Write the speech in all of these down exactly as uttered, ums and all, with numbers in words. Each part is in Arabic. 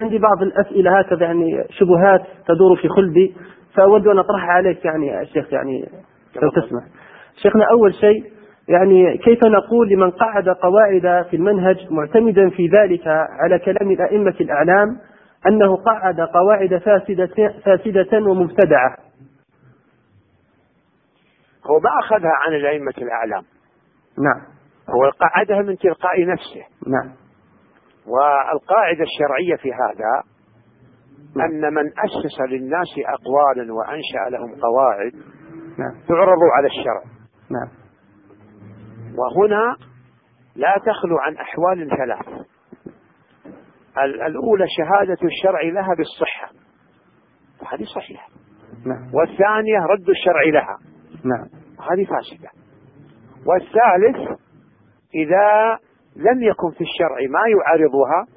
عندي بعض الأسئلة هكذا يعني شبهات تدور في خلدي، فأود أن أطرحها عليك يعني يا شيخ، يعني لو تسمح. شيخنا، أول شيء يعني كيف نقول لمن قعد قواعد في المنهج معتمدا في ذلك على كلام الأئمة الأعلام أنه قعد قواعد فاسدة, فاسدة ومبتدعة؟ هو ما أخذها عن الأئمة الأعلام. نعم. هو قعدها من تلقاء نفسه. نعم. والقاعدة الشرعية في هذا نعم. أن من أسس للناس أقوالا وأنشأ لهم قواعد نعم. تعرض على الشرع. نعم. وهنا لا تخلو عن أحوال ثلاث. الأولى شهادة الشرع لها بالصحة، هذه صحيحة. نعم. والثانية رد الشرع لها، نعم، هذه فاسدة. والثالث إذا لم يكن في الشرع ما يعارضها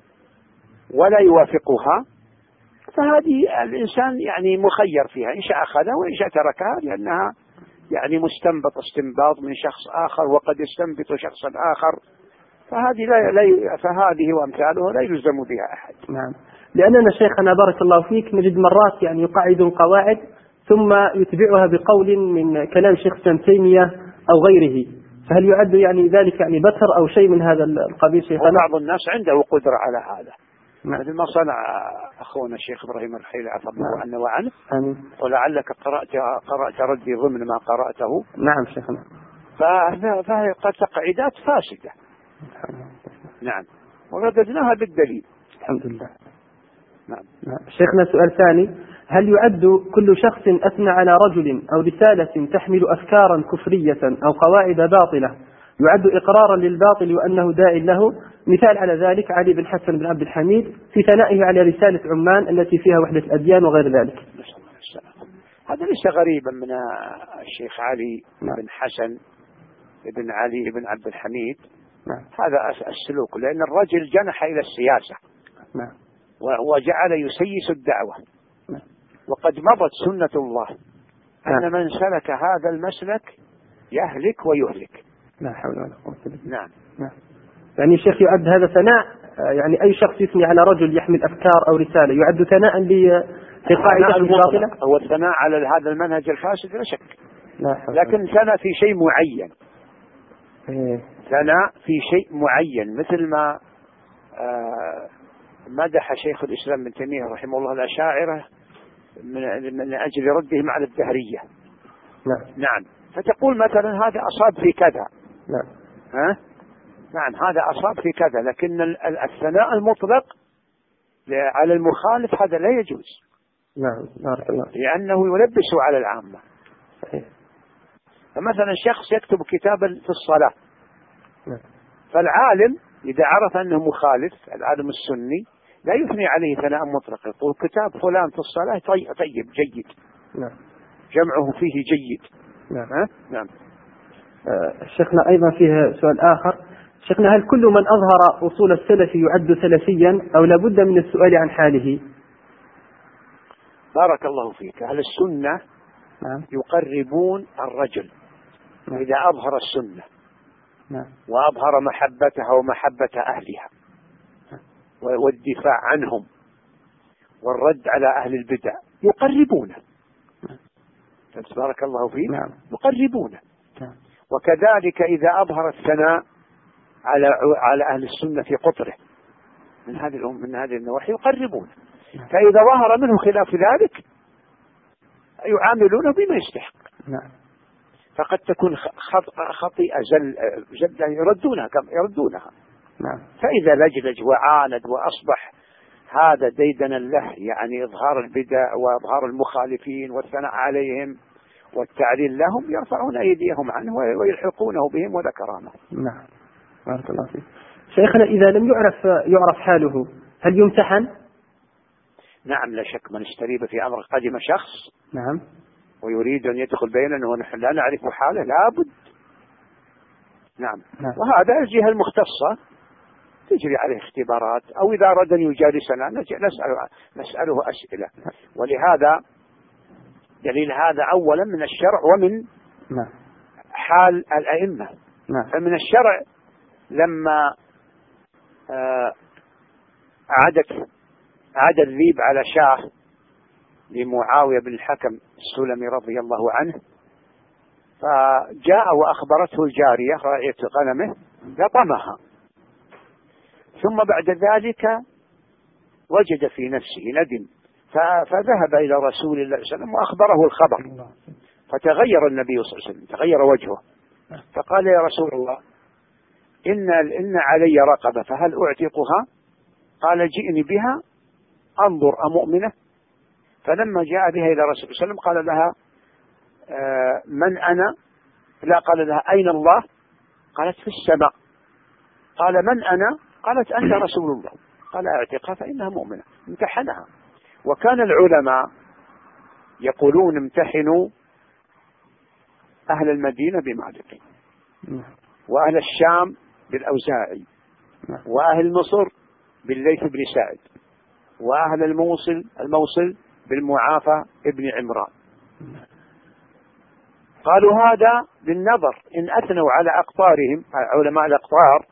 ولا يوافقها فهذه الإنسان يعني مخير فيها، إن شاء أخذها وإن شاء تركها، لأنها يعني مستنبط استنباط من شخص آخر وقد يستنبط شخصا آخر، فهذه لا لا فهذه وأمثاله لا يلزم بها أحد. نعم. لأننا شيخنا بارك الله فيك نجد مرات يعني يقعد قواعد ثم يتبعها بقول من كلام شيخ ابن تيمية أو غيره، فهل يعد يعني ذلك يعني بتر أو شيء من هذا القبيل شيخنا؟ وبعض الناس عنده قدرة على هذا، نعم. مثل ما صنع أخونا الشيخ إبراهيم الرحيلي عفى الله عنه وعنه. آمين. ولعلك قرأت قرأت ردي ضمن ما قرأته. نعم شيخنا. فهي قد تقعيدات فاسدة. نعم، ورددناها بالدليل. الحمد لله. نعم. نعم. شيخنا، سؤال ثاني: هل يعد كل شخص أثنى على رجل أو رسالة تحمل أفكارا كفرية أو قواعد باطلة يعد إقرارا للباطل وأنه داء له؟ مثال على ذلك علي بن حسن بن عبد الحميد في ثنائه على رسالة عمان التي فيها وحدة الأديان وغير ذلك. هذا ليس غريبا من الشيخ علي بن حسن بن علي بن عبد الحميد. نعم. هذا السلوك، لأن الرجل جنح إلى السياسة. نعم. وجعل يسيس الدعوة. نعم. وقد مضت سنة الله أن نعم. من سلك هذا المسلك يهلك ويهلك. لا حول ولا قوة إلا بالله. نعم. نعم. يعني الشيخ يعد هذا ثناء، يعني أي شخص يثني على رجل يحمل أفكار أو رسالة يعد ثناء لقاعدة الباطلة؟ هو الثناء على هذا المنهج الفاسد لا شك، لا لكن ثناء في شيء معين. إيه. ثناء في شيء معين، مثل ما آه مدح شيخ الإسلام ابن تيمية رحمه الله الأشاعرة من, من أجل ردهم على الدهرية. نعم. نعم. فتقول مثلا هذا أصاب في كذا. نعم. ها؟ نعم، هذا أصاب في كذا، لكن الثناء المطلق على المخالف هذا لا يجوز. نعم. بارك الله. لأنه يلبس على العامة. صحيح. فمثلا شخص يكتب كتابا في الصلاة. نعم. فالعالم إذا عرف أنه مخالف، العالم السني لا يثني عليه ثناء مطلق، يقول كتاب فلان في الصلاة طيب, طيب جيد. نعم. جمعه فيه جيد. نعم. ها؟ نعم. آه شيخنا أيضا فيه سؤال آخر: شيخنا، هل كل من أظهر أصول السلف يعد سلفيا أو لابد من السؤال عن حاله؟ بارك الله فيك. أهل السنة نعم. يقربون الرجل. نعم. إذا أظهر السنة. نعم. وأظهر محبتها ومحبة أهلها. نعم. والدفاع عنهم والرد على أهل البدع يقربونه. نعم. بارك الله فيك. نعم. يقربونه. نعم. وكذلك إذا أظهر الثناء على على أهل السنة في قطره من هذه من هذه النواحي يقربونه. نعم. فإذا ظهر منه خلاف ذلك يعاملونه بما يستحق. نعم. فقد تكون خطيئة زل جدا يردونها كم يردونها. نعم. فإذا لجلج وعاند وأصبح هذا ديدنا له، يعني إظهار البدع وإظهار المخالفين والثناء عليهم والتعليل لهم، يرفعون أيديهم عنه ويلحقونه بهم ولا كرامة. نعم. بارك الله فيك. شيخنا، إذا لم يعرف يعرف حاله هل يمتحن؟ نعم، لا شك. من استريب في أمر قدم شخص نعم ويريد أن يدخل بيننا ونحن لا نعرف حاله لابد. نعم. نعم. وهذا الجهة المختصة تجري عليه اختبارات، أو إذا أراد أن يجالسنا نسأله, نسأله أسئلة. ولهذا دليل هذا أولا من الشرع ومن نعم. حال الأئمة. نعم. فمن الشرع لما آه عادت عاد الذيب على شاه لمعاوية بن الحكم السلمي رضي الله عنه، فجاء وأخبرته الجارية راعية غنمه لطمها، ثم بعد ذلك وجد في نفسه ندم فذهب إلى رسول الله صلى الله عليه وسلم وأخبره الخبر، فتغير النبي صلى الله عليه وسلم، تغير وجهه، فقال يا رسول الله إن, إن علي رقبة فهل أعتقها؟ قال جئني بها أنظر أمؤمنة. فلما جاء بها إلى رسول الله صلى الله عليه وسلم قال لها آه من أنا؟ لا، قال لها أين الله؟ قالت في السماء. قال من أنا؟ قالت أنت رسول الله. قال اعتقها فإنها مؤمنة. امتحنها. وكان العلماء يقولون امتحنوا أهل المدينة بمالك، وأهل الشام بالأوزاعي، وأهل مصر بالليث بن سعد، وأهل الموصل الموصل بالمعافى ابن عمران. قالوا هذا بالنظر إن أثنوا على أقطارهم علماء الأقطار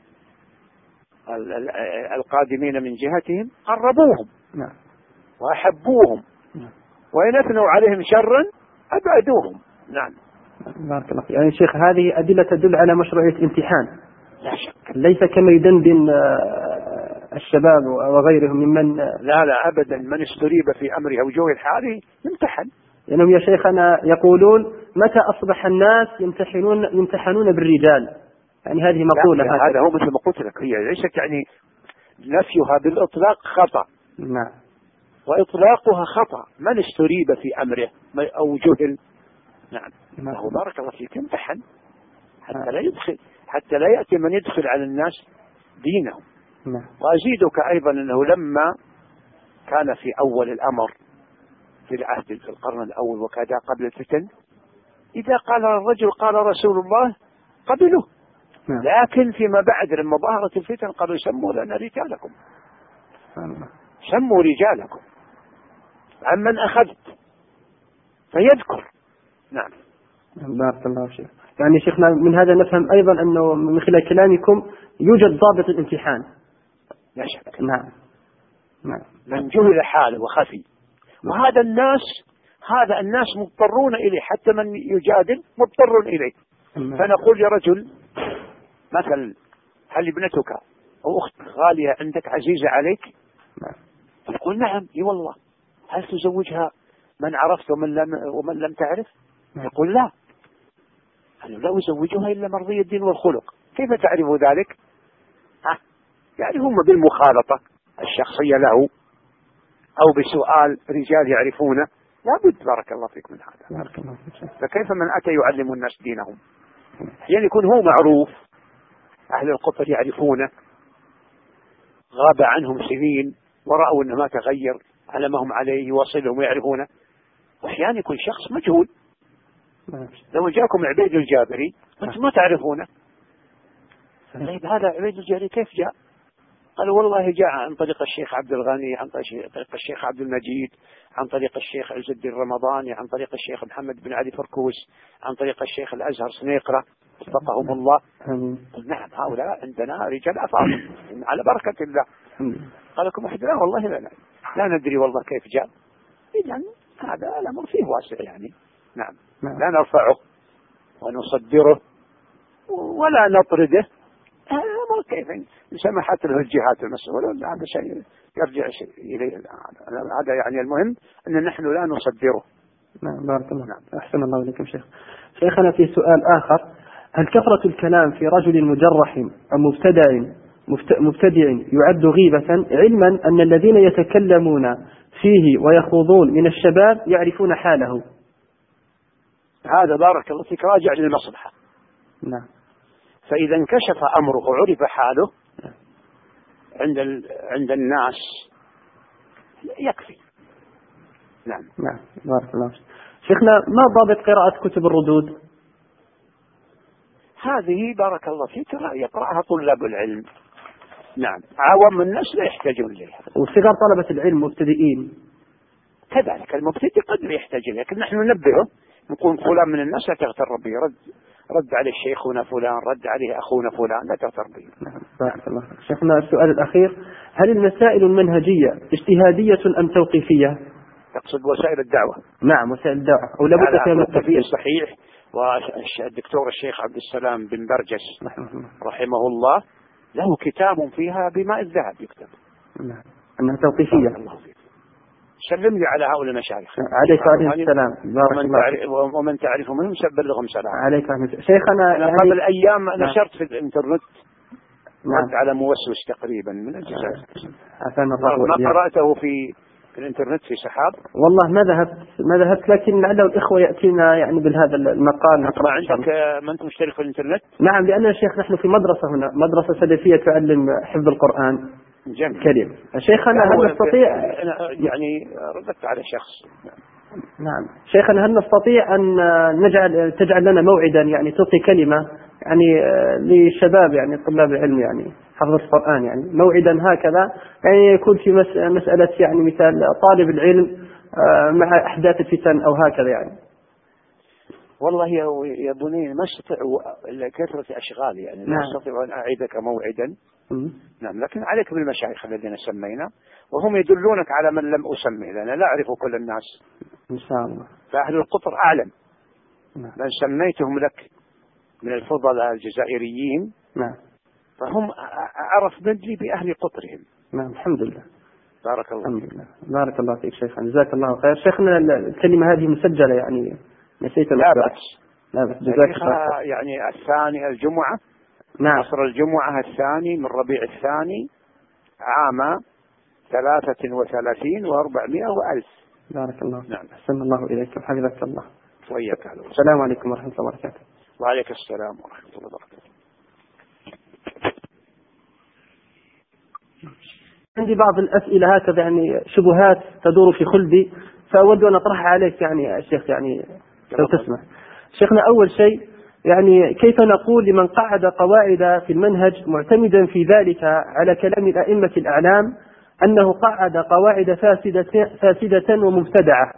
القادمين من جهتهم قربوهم وأحبوهم، وإن أثنوا عليهم شرا أبعدوهم. نعم. بارك الله فيك. يعني شيخ هذه أدلة تدل على مشروعية الامتحان، لا شك، ليس كما يدندن الشباب وغيرهم ممن لا لا أبدا، من استريب في أمره وجوه الحال يمتحن. لأنهم يا شيخنا يقولون متى أصبح الناس يمتحنون يمتحنون بالرجال، يعني هذه مقولة. هذا هو مثل ما قلت لك، هي ليست يعني نفيها بالإطلاق خطأ. نعم. وإطلاقها خطأ، من استريب في أمره أو جهل. نعم. نعم. بارك الله فيك، امتحن حتى لا يدخل حتى لا يأتي من يدخل على الناس دينهم. نعم. وأزيدك أيضا أنه لما كان في أول الأمر في العهد في القرن الأول وكذا قبل الفتن، إذا قال الرجل قال رسول الله قبلوه. نعم. لكن فيما بعد لما ظهرت الفتن قالوا سموا لنا رجالكم، سموا رجالكم عمن أخذت فيذكر. نعم. بارك الله فيك. يعني شيخنا من هذا نفهم أيضا أنه من خلال كلامكم يوجد ضابط الامتحان. لا شك. نعم. نعم. من جهل حاله وخفي، وهذا الناس هذا الناس مضطرون إليه، حتى من يجادل مضطر إليه. نعم. فنقول لرجل مثلا هل ابنتك أو أخت غالية عندك عزيزة عليك؟ نعم. يقول نعم اي والله. هل تزوجها من عرفت ومن لم ومن لم تعرف؟ نعم. يقول لا. قال لا أزوجها إلا مرضي الدين والخلق. كيف تعرف ذلك؟ ها؟ يعني هم بالمخالطة الشخصية له أو بسؤال رجال يعرفونه، لابد. بارك الله فيك من هذا. بارك الله فيك. فكيف من أتى يعلم الناس دينهم؟ يعني يكون هو معروف، أهل القطر يعرفونه، غاب عنهم سنين ورأوا أنه ما تغير على ما هم عليه، يواصلهم ويعرفونه. وأحيانا يكون شخص مجهول. لو جاءكم عبيد الجابري أنتم ما تعرفونه، طيب هذا عبيد الجابري كيف جاء؟ قالوا والله جاء عن طريق الشيخ عبد الغني، عن طريق الشيخ عبد المجيد، عن طريق الشيخ عز الدين الرمضاني، عن طريق الشيخ محمد بن علي فركوس، عن طريق الشيخ الأزهر سنيقرة وفقهم الله. نعم هؤلاء عندنا رجال أفاضل على بركة الله. قال لكم أحد لا والله لا, لا لا ندري والله كيف جاء. إذن هذا الأمر فيه واسع يعني. نعم. لا نرفعه ونصدره ولا نطرده، ما كيف سمحت له الجهات المسؤولة. هذا شيء يرجع شيء إليه. هذا يعني المهم أن نحن لا نصدره. نعم. بارك الله. نعم. أحسن الله إليكم شيخ. شيخنا في سؤال آخر، هل كثرة الكلام في رجل مجرح أو مبتدع مبتدع يعد غيبة، علما أن الذين يتكلمون فيه ويخوضون من الشباب يعرفون حاله؟ هذا بارك الله فيك راجع للمصلحة. نعم. فإذا انكشف أمره وعرف حاله عند عند الناس يكفي. نعم. نعم. بارك الله فيك. شيخنا ما ضابط قراءة كتب الردود؟ هذه بارك الله فيك يقرأها طلاب العلم. نعم. عوام الناس لا يحتاجون إليها. وصغار طلبة العلم مبتدئين كذلك المبتدئ قد لا يحتاج إليها، لكن نحن ننبهه نقول فلان من الناس لا تغتر به، رد رد عليه شيخنا فلان، رد عليه أخونا فلان، لا تغتر به. نعم بارك الله فيك. شيخنا السؤال الأخير، هل المسائل المنهجية اجتهادية أم توقيفية؟ تقصد وسائل الدعوة؟ نعم وسائل الدعوة، أو لابد فيها من التفسير صحيح. والدكتور الشيخ عبد السلام بن برجس رحمه الله له كتاب فيها بماء الذهب يكتب. نعم أنها توقيفية. سلم لي على هؤلاء المشايخ. عليك عليه السلام. ومن تعرف, ومن تعرف منهم بلغهم سلام. عليك شيخنا. أنا قبل أيام نشرت في الإنترنت نعم. رد على موسوس تقريبا من الجزائر. ما قرأته في الإنترنت في سحاب. والله ما ذهبت ما ذهبت لكن لعله الإخوة يأتينا يعني بهذا المقال. ما عندك ما أنت مشترك في الإنترنت؟ نعم لأن يا شيخ نحن في مدرسة هنا، مدرسة سلفية تعلم حفظ القرآن. جميل. كريم. شيخنا هل نستطيع يعني ردت على شخص. نعم شيخنا هل نستطيع أن نجعل تجعل لنا موعدا، يعني تعطي كلمة يعني للشباب يعني طلاب العلم يعني حفظ القرآن، يعني موعدا هكذا يعني يكون في مسألة يعني مثال طالب العلم مع أحداث الفتن أو هكذا يعني. والله يا بني ما استطيع كثرة أشغال يعني. نعم. لا أستطيع أن أعيدك موعدا. م- نعم لكن عليك بالمشايخ الذين سمينا وهم يدلونك على من لم أسمي، لأن لا أعرف كل الناس إن شاء الله. فأهل القطر أعلم. نعم. من سميتهم لك من الفضلاء الجزائريين نعم. فهم أعرف مدلي بأهل قطرهم. نعم الحمد لله. بارك الله. الحمد لله. بارك الله فيك شيخنا، جزاك الله خير. شيخنا الكلمة هذه مسجلة يعني نسيت لا بأس. لا بأس. جزاك الله. يعني الثاني الجمعة. نعم. عصر الجمعة الثاني من ربيع الثاني عام ثلاثة وثلاثين وأربعمائة وألف. بارك الله. نعم. أحسن الله إليكم حفظك الله. وإياك. السلام عليكم ورحمة الله وبركاته. وعليك السلام ورحمة الله وبركاته. عندي بعض الأسئلة هكذا يعني شبهات تدور في خلدي، فأود أن أطرحها عليك يعني يا شيخ يعني لو تسمح. شيخنا أول شيء يعني كيف نقول لمن قعد قواعد في المنهج معتمدا في ذلك على كلام الأئمة الأعلام أنه قعد قواعد فاسدة, فاسدة ومبتدعة؟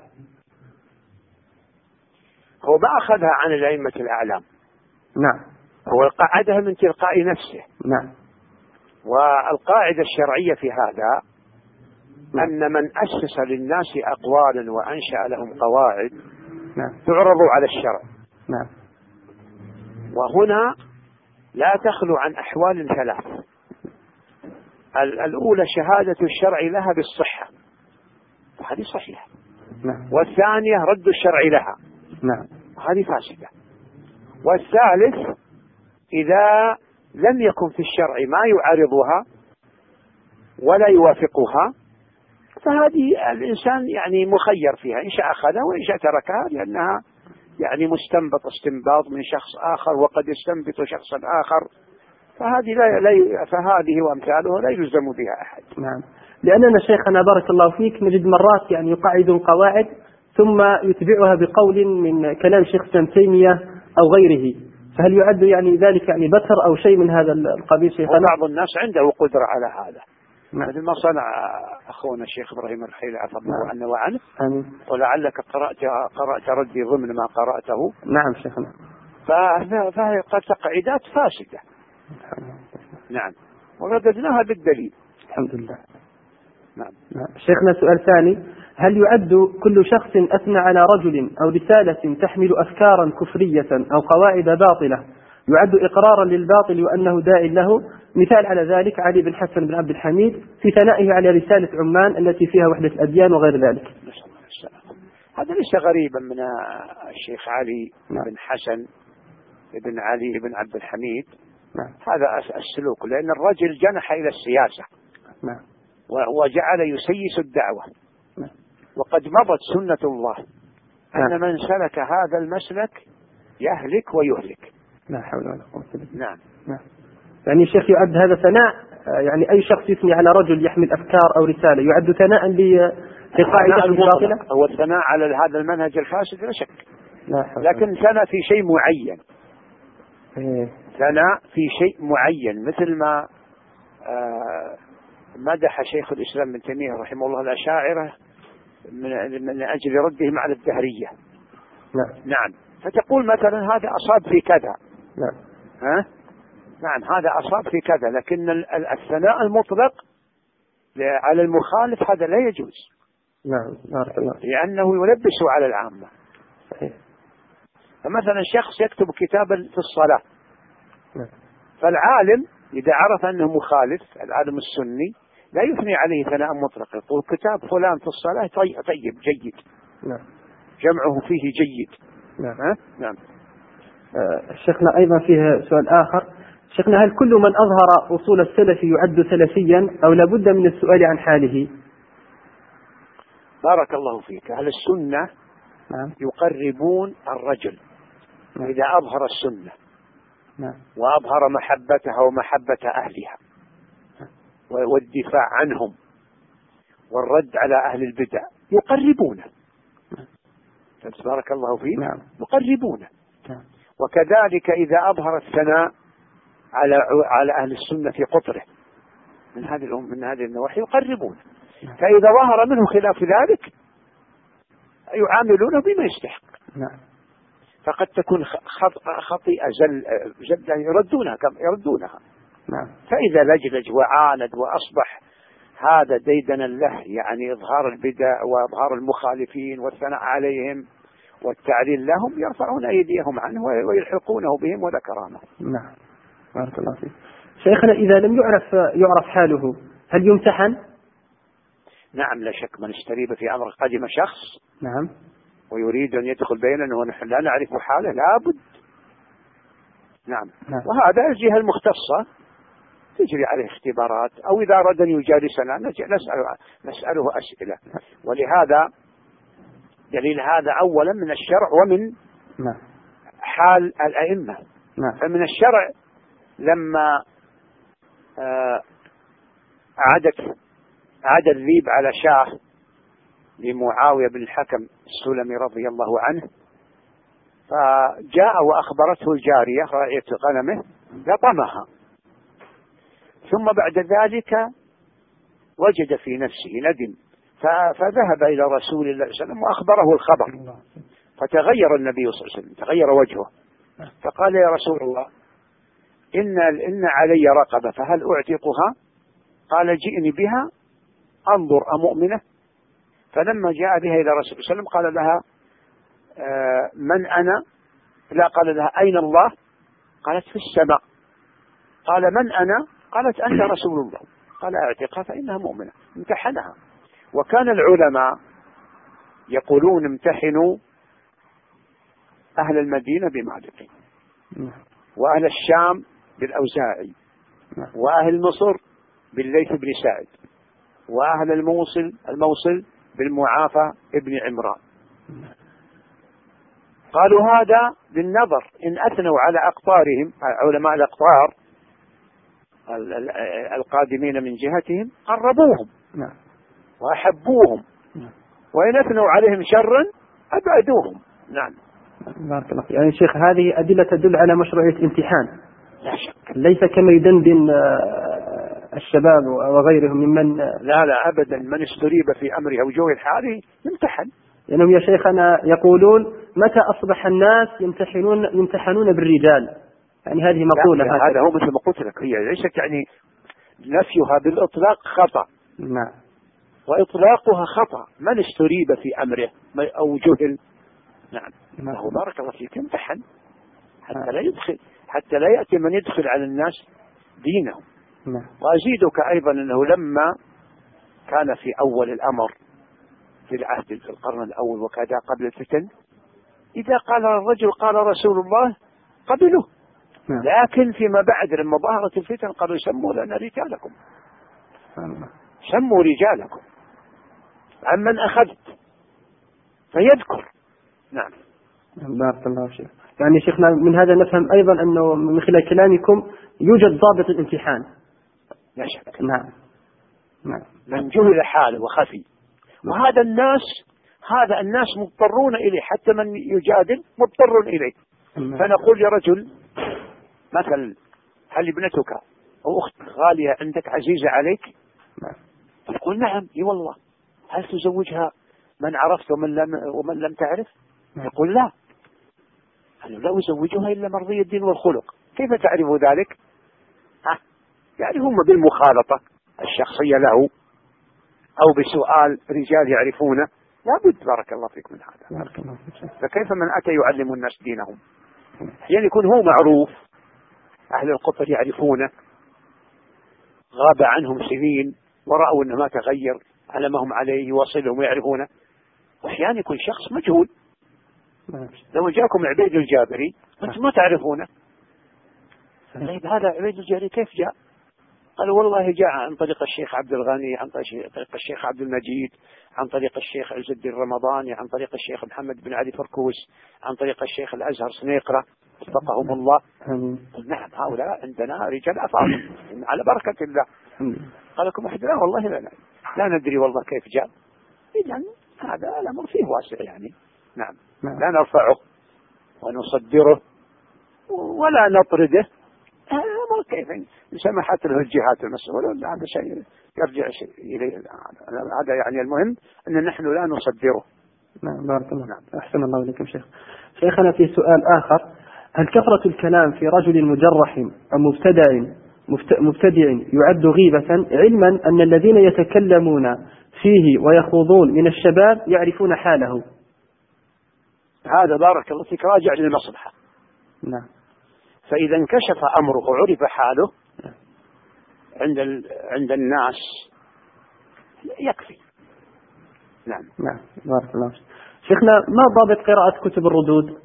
هو ما أخذها عن الأئمة الأعلام. نعم. هو قعدها من تلقاء نفسه. نعم. والقاعدة الشرعية في هذا نعم. أن من أسس للناس أقوالا وأنشأ لهم قواعد نعم. تعرض على الشرع. نعم. وهنا لا تخلو عن أحوال ثلاث. الأولى شهادة الشرع لها بالصحة وهذه صحيحة. نعم. والثانية رد الشرع لها. نعم. وهذه فاسدة. والثالث إذا لم يكن في الشرع ما يعارضها ولا يوافقها فهذه الإنسان يعني مخير فيها، إن شاء أخذها وإن شاء تركها، لأنها يعني مستنبط استنباط من شخص آخر وقد يستنبط شخصا آخر، فهذه لا, لا فهذه وأمثاله لا يلزم بها أحد. نعم. لأننا شيخنا بارك الله فيك نجد مرات يعني يقعد القواعد ثم يتبعها بقول من كلام شيخ ابن تيمية أو غيره، فهل يعد يعني ذلك يعني بتر أو شيء من هذا القبيل شيخنا؟ وبعض الناس عنده قدرة على هذا. نعم. مثل ما صنع أخونا الشيخ إبراهيم الرحيلي عفى الله عنه وعنه. آمين. ولعلك قرأت قرأت ردي ضمن ما قرأته. نعم شيخنا. فهي قد تقعيدات فاسدة. نعم. ورددناها بالدليل. الحمد لله. نعم. نعم. شيخنا سؤال ثاني، هل يعد كل شخص أثنى على رجل أو رسالة تحمل أفكارا كفرية أو قواعد باطلة يعد إقرارا للباطل وأنه داء له؟ مثال على ذلك علي بن حسن بن عبد الحميد في ثنائه على رسالة عمان التي فيها وحدة الأديان وغير ذلك. هذا ليس غريبا من الشيخ علي نعم. بن حسن بن علي بن عبد الحميد. نعم. هذا السلوك، لأن الرجل جنح إلى السياسة. نعم. وجعل يسيس الدعوة. نعم. وقد مضت سنة الله أن نعم. من سلك هذا المسلك يهلك ويهلك. لا حول ولا قوة إلا بالله. نعم. نعم. يعني الشيخ يعد هذا ثناء، يعني أي شخص يثني على رجل يحمل أفكار أو رسالة يعد ثناء لقاعدة الباطلة؟ هو الثناء على هذا المنهج الفاسد لا شك. لا حول. لكن ثناء في شيء معين. إيه. ثناء في شيء معين، مثل ما آه مدح شيخ الإسلام ابن تيمية رحمه الله الأشاعرة من, من أجل ردهم على الدهرية. نعم. نعم. فتقول مثلا هذا أصاب في كذا نعم. ها؟ نعم هذا أصاب في كذا، لكن الثناء المطلق على المخالف هذا لا يجوز. نعم بارك الله. لأنه يلبس على العامة. صحيح. فمثلا شخص يكتب كتابا في الصلاة، نعم. فالعالم إذا عرف أنه مخالف، العالم السني لا يثني عليه ثناء مطلق، يقول كتاب فلان في الصلاة طيب, طيب جيد. نعم. جمعه فيه جيد. نعم. ها؟ نعم. آه شيخنا أيضا فيه سؤال آخر. شيخنا هل كل من أظهر أصول السلف يعد سلفيا أو لابد من السؤال عن حاله؟ بارك الله فيك. أهل السنة نعم. يقربون الرجل نعم. إذا أظهر السنة نعم. وأظهر محبتها ومحبة أهلها والدفاع عنهم والرد على أهل البدع، يقربونه. بارك الله فيك. نعم. يقربونه. نعم. وكذلك إذا أظهر الثناء على على أهل السنة في قطره من هذه من هذه النواحي يقربونه. نعم. فإذا ظهر منه خلاف ذلك يعاملونه بما يستحق. نعم. فقد تكون خطيئة زل زل يردونها كم يردونها. نعم. فإذا لجلج وعاند وأصبح هذا ديدنا له، يعني إظهار البدع وإظهار المخالفين والثناء عليهم والتعليل لهم، يرفعون أيديهم عنه ويلحقونه بهم ولا كرامة. نعم بارك الله فيك. شيخنا إذا لم يعرف يعرف حاله هل يمتحن؟ نعم لا شك. من استريب في أمر قدم شخص نعم ويريد أن يدخل بيننا ونحن لا نعرف حاله لابد. نعم. نعم. وهذا الجهة المختصة تجري عليه اختبارات، أو إذا أراد أن يجالسنا نسأله, نسأله أسئلة. ولهذا دليل هذا أولا من الشرع ومن نعم. حال الأئمة. نعم. فمن الشرع لما آه عادت عاد الذيب على شاه لمعاوية بن الحكم السلمي رضي الله عنه، فجاء وأخبرته الجارية راعية غنمه لطمها، ثم بعد ذلك وجد في نفسه ندم فذهب إلى رسول الله صلى الله عليه وسلم وأخبره الخبر، فتغير النبي صلى الله عليه وسلم، تغير وجهه، فقال يا رسول الله إن, إن علي رقبة فهل أعتقها؟ قال جئني بها أنظر أمؤمنة. فلما جاء بها إلى رسول الله صلى الله عليه وسلم قال لها آه من أنا؟ لا، قال لها أين الله؟ قالت في السماء. قال من أنا؟ قالت أنت رسول الله. قال اعتقها فإنها مؤمنة. امتحنها. وكان العلماء يقولون امتحنوا أهل المدينة بمالك، وأهل الشام بالأوزاعي، وأهل مصر بالليث بن سعد، وأهل الموصل الموصل بالمعافى ابن عمران. قالوا هذا بالنظر إن أثنوا على أقطارهم علماء الأقطار القادمين من جهتهم قربوهم وأحبوهم، وإن أثنوا عليهم شرا أبعدوهم. نعم. بارك الله فيك. يعني شيخ هذه أدلة تدل على مشروعية الامتحان لا شك، ليس كما يدندن الشباب وغيرهم ممن لا لا أبدا. من استريب في أمره وجوه الحال يمتحن. لأنهم يا شيخنا يقولون متى أصبح الناس يمتحنون يمتحنون بالرجال، يعني هذه مقولة. هذا هو مثل ما قلت لك، هي ليست يعني نفيها بالإطلاق خطأ. نعم. وإطلاقها خطأ. من استريب في أمره أو جهل، نعم، نعم. بارك الله فيك، يمتحن حتى لا يدخل حتى لا يأتي من يدخل على الناس دينهم. نعم. وأزيدك أيضا أنه لما كان في أول الأمر في العهد في القرن الأول وكذا قبل الفتن، إذا قال الرجل قال رسول الله قبلوه. نعم. لكن فيما بعد لما ظهرت الفتن قالوا سموا لنا رجالكم، سموا رجالكم عمن أخذت فيذكر. نعم. بارك الله فيك. يعني شيخنا من هذا نفهم أيضا أنه من خلال كلامكم يوجد ضابط الامتحان. لا شك. نعم. نعم. من جهل حاله وخفي. وهذا الناس هذا الناس مضطرون إليه، حتى من يجادل مضطر إليه. نعم. فنقول لرجل مثلا هل ابنتك أو أخت غالية عندك عزيزة عليك؟ نعم. يقول نعم اي والله. هل تزوجها من عرفت ومن لم ومن لم تعرف؟ نعم. يقول لا. قالوا لا أزوجها إلا مرضي الدين والخلق. كيف تعرف ذلك؟ ها؟ يعني هم بالمخالطة الشخصية له أو بسؤال رجال يعرفونه، لابد. بارك الله فيك من هذا. بارك الله فيك. فكيف من أتى يعلم الناس دينهم؟ يعني يكون هو معروف، أهل القطر يعرفونه، غاب عنهم سنين ورأوا أنه ما تغير على ما هم عليه، يواصلهم ويعرفونه. وأحيانا يكون شخص مجهول. لو جاءكم عبيد الجابري أنتم ما تعرفونه، طيب هذا عبيد الجابري كيف جاء؟ قالوا والله جاء عن طريق الشيخ عبد الغني، عن طريق الشيخ عبد المجيد، عن طريق الشيخ عز الدين الرمضاني، عن طريق الشيخ محمد بن علي فركوس، عن طريق الشيخ الأزهر سنيقرة وفقهم الله. نعم هؤلاء عندنا رجال أفاضل على بركة الله. قال لكم واحد لا والله لا, لا لا ندري والله كيف جاء. إذن هذا الأمر فيه واسع يعني. نعم لا نرفعه ونصدره ولا نطرده، ما كيف سمحت له الجهات المسؤولة، هذا شيء يرجع شيء إليه. هذا يعني المهم أن نحن لا نصدره. نعم بارك الله. نعم. أحسن الله إليكم شيخ. شيخنا في سؤال آخر، هل كثرة الكلام في رجل مجرح أو مبتدع مبتدع يعد غيبة، علما أن الذين يتكلمون فيه ويخوضون من الشباب يعرفون حاله؟ هذا بارك الله فيك راجع للمصلحة. نعم. فإذا انكشف أمره وعرف حاله عند عند الناس يكفي. نعم. نعم بارك الله. شيخنا ما ضابط قراءة كتب الردود؟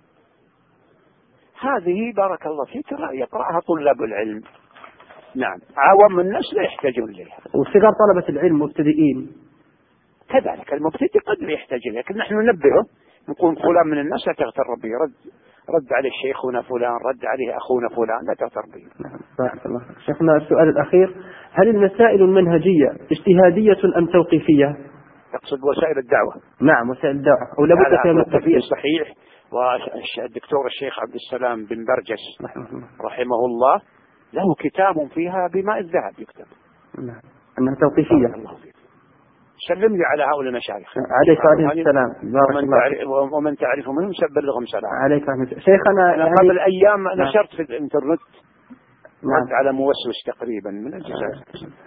هذه بارك الله فيك يقرأها طلاب العلم. نعم عوام الناس لا يحتاجون إليها. وصغار طلبة العلم مبتدئين كذلك. المبتدئ قد لا يحتاج إليها، لكن نحن ننبهه نقول فلان من الناس لا تغتر به، رد رد عليه شيخنا فلان، رد عليه أخونا فلان، لا تغتر به. نعم بارك الله. شيخنا السؤال الأخير، هل المسائل المنهجية اجتهادية أم توقيفية؟ تقصد وسائل الدعوة؟ نعم وسائل الدعوة. أو لابد فيها من التفسير صحيح. والدكتور الشيخ عبد السلام بن برجس رحمه الله له كتاب فيها بماء الذهب يكتب. نعم أنها توقيفية. سلم لي على هؤلاء المشايخ. عليك عليه السلام. ومن تعرف, ومن تعرف منهم سبلغهم سلام. عليك عليه. شيخنا أنا قبل أيام نشرت في الإنترنت نعم. على موسوس تقريبا من الجزائر.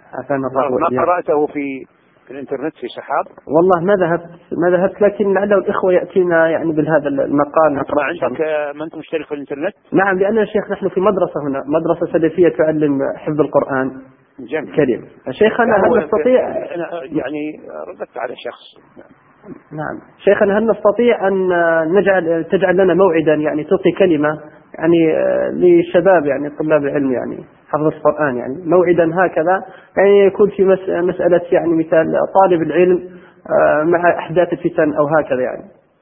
ما قرأته في في الإنترنت في سحاب. والله ما ذهبت ما ذهبت لكن لعله الإخوة يأتينا يعني بهذا المقال. نقرأ عندك ما أنت مشترك في الإنترنت؟ نعم لأن الشيخ نحن في مدرسة هنا، مدرسة سلفية تعلم حفظ القرآن الكريم. شيخنا هل نستطيع يعني ردت على شخص. نعم شيخنا هل نستطيع أن نجعل تجعل لنا موعدا يعني تلقي كلمة يعني للشباب يعني طلاب العلم يعني حفظ القرآن يعني موعدا هكذا يعني يكون في مسألة يعني مثال طالب العلم مع أحداث الفتن أو هكذا يعني.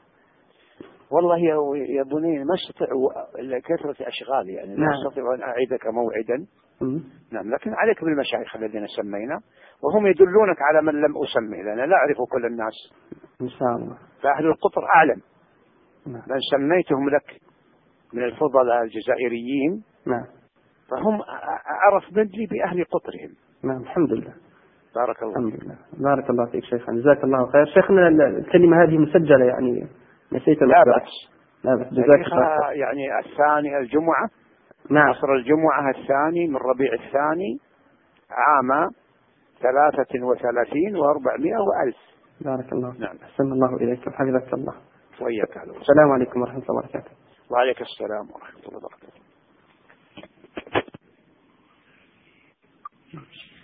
والله يا بني ما استطيع كثرة أشغال يعني لا أستطيع أن أعيدك موعدا. نعم لكن عليك بالمشايخ الذين سمينا وهم يدلونك على من لم أسمي لأن لا أعرف كل الناس إن شاء الله. فأهل القطر أعلم من سميتهم لك من الفضلاء الجزائريين. نعم. فهم أعرف بدلي بأهل قطرهم. نعم الحمد لله. بارك الله. الحمد لله. بارك الله فيك شيخنا جزاك الله خير. شيخنا الكلمة هذه مسجلة يعني نسيت. لا بأس. لا بأس جزاك الله. يعني الثاني الجمعة. نعم. عصر الجمعة الثاني من ربيع الثاني عام ثلاثة وثلاثين وأربعمائة وألف. بارك الله. نعم. أحسن الله إليك وحفظك الله. وإياك. السلام عليكم ورحمة الله وبركاته. وعليك السلام ورحمة الله وبركاته.